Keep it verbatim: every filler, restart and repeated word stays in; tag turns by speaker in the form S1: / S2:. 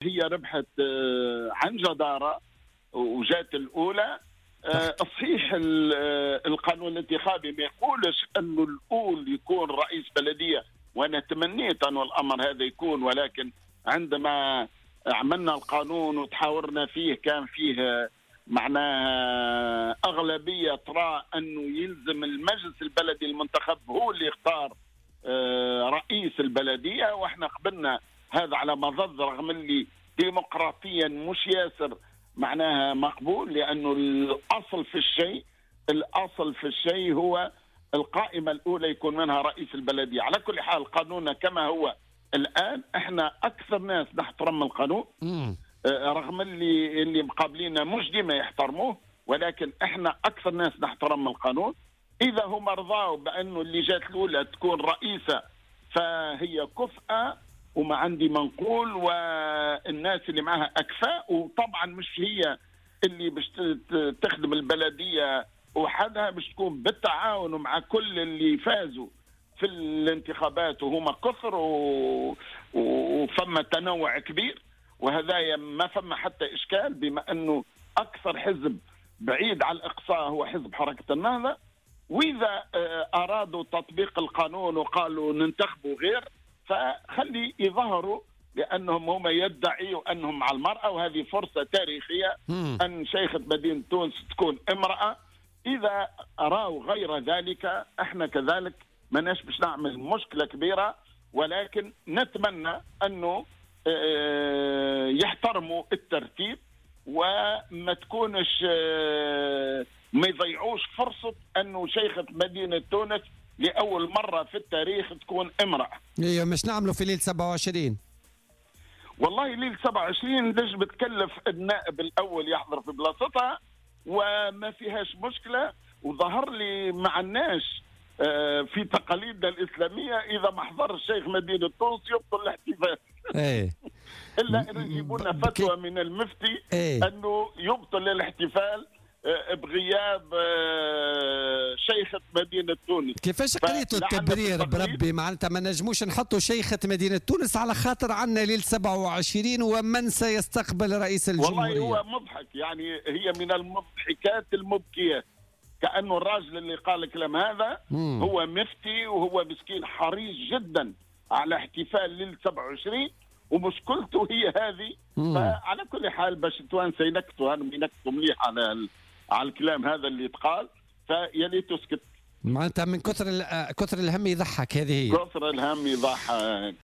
S1: هي ربحت عن جدارة وجات الأولى. صحيح القانون الانتخابي ما يقولش أنه الأول يكون رئيس بلدية، وأنا تمنيت أن الأمر هذا يكون، ولكن عندما عملنا القانون وتحاورنا فيه كان فيه معناها أغلبية ترى أنه يلزم المجلس البلدي المنتخب هو اللي يختار رئيس البلدية، وإحنا قبلنا هذا على مضض، رغم اللي ديمقراطيا مش ياسر معناها مقبول، لأنه الأصل في الشيء الأصل في الشيء هو القائمة الأولى يكون منها رئيس البلدية. على كل حال قانوننا كما هو الآن، إحنا أكثر ناس نحترم القانون رغم اللي اللي مقابلينا مش ديما يحترموه، ولكن إحنا أكثر ناس نحترم القانون. إذا هم رضاوا بأنه اللي جات الأولى تكون رئيسة فهي كفءة وما عندي منقول، والناس اللي معها أكفاء، وطبعا مش هي اللي باش تخدم البلدية وحدها، باش تكون بالتعاون مع كل اللي فازوا في الانتخابات وهما كثر و... وفما تنوع كبير، وهذا ما فما حتى إشكال، بما أنه أكثر حزب بعيد على الإقصاء هو حزب حركة النهضة. وإذا أرادوا تطبيق القانون وقالوا ننتخبوا غير، فخلي يظهروا، لأنهم هم يدعيوا أنهم مع المرأة، وهذه فرصة تاريخية أن شيخة مدينة تونس تكون امرأة. إذا أروا غير ذلك احنا كذلك ماناش باش نعمل مشكلة كبيرة، ولكن نتمنى أنه يحترموا الترتيب وما تكونش ما يضيعوش فرصة أنه شيخة مدينة تونس لأول مرة في التاريخ تكون امرأة.
S2: ايوه مش نعمله في ليلة سبعة وعشرين.
S1: والله ليلة سبعة وعشرين ليش بتكلف النائب الأول يحضر في بلاصتها وما فيهاش مشكلة. وظهر لي مع الناس في تقاليدنا الإسلامية إذا ما حضر الشيخ مدينة تونس يبطل الاحتفال.
S2: ايه
S1: إلا أن يجيبوا لنا فتوى من المفتي
S2: ايه؟
S1: أنه يبطل الاحتفال بغياب شيخة مدينة تونس.
S2: كيفاش قريتوا التبرير بربي؟ معناتها ما نجموش نحطوا شيخة مدينة تونس على خاطر عنا ليلة سبعة وعشرين ومن سيستقبل رئيس الجمهورية؟
S1: والله هو مضحك، يعني هي من المضحكات المبكية، كأنه الراجل اللي قال الكلام هذا مم. هو مفتي وهو مسكين حريص جدا على احتفال ليلة سبعة وعشرين ومشكلته هي هذه. فعلى كل حال باش التوانسة ينكتوا هانم ينكتوا مليح على على الكلام هذا اللي يتقال، فيا ليت تسكت.
S2: معناتها من كثر كثر الهم يضحك، هذه هي
S1: كثر الهم يضحك.